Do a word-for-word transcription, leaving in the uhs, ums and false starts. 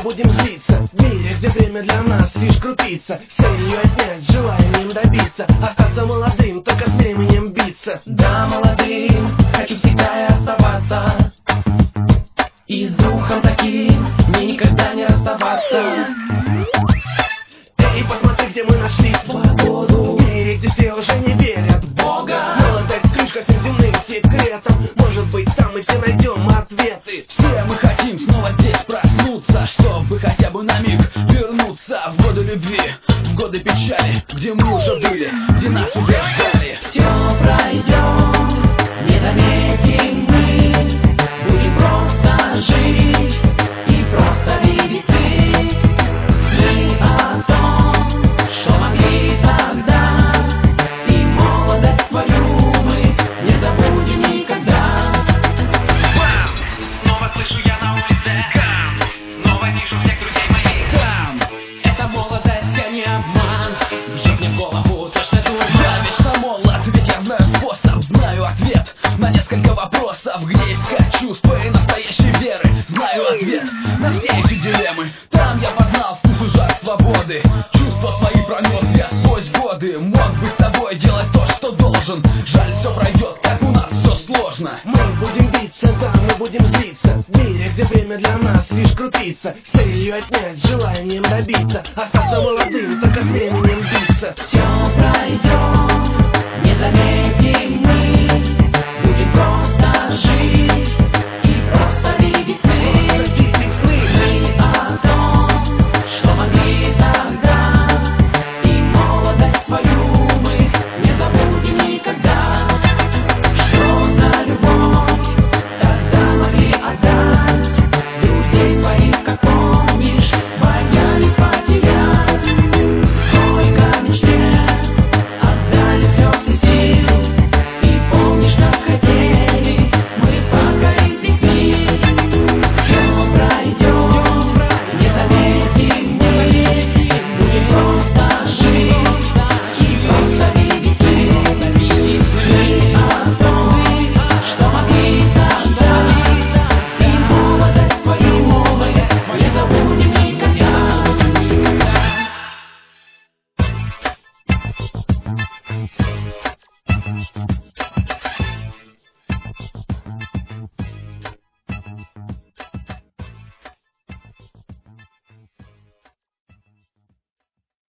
будем злиться в мире, где время для нас лишь крупица. С целью отнять, желанием добиться, остаться молодым, только с временем биться. Да, молодым, хочу всегда и оставаться, и с духом таким мне никогда не расставаться. Эй, посмотри, где мы нашли свободу, в мире, где все уже не верят в Бога. Молодость ключ ко всем земным секретам, может быть, там мы все найдем ответы. Все мы хотим снова здесь проснуться, чтобы хотя бы на миг вернуться в годы любви, в годы печали, где мы уже были, где нас уже ждали. Все пройдет, не заметим мы, будем просто жить и просто видеть сны, сны о том, что могли тогда, и молодость свою мы не забудем никогда. Бам! Снова слышу я на улице хам, снова вижу всех друзей моих там. Это молодость, а не обман, бьет мне в голову точно Я туман. вечно молод, ведь я знаю способ, знаю ответ на несколько вопросов, где искать чувства и настоящей веры. Знаю ответ на все эти дилеммы, там я познал вкус и жар свободы. Чувства свои пронес я сквозь годы, мог быть собой, делать то, что должен. Жаль, все пройдет, как у нас все сложно. Мы будем биться, да, мы будем злиться в мире, где время для нас лишь крупица. С целью отнять, желанием добиться, остаться молодым, только с временем биться. Все пройдет, не заметим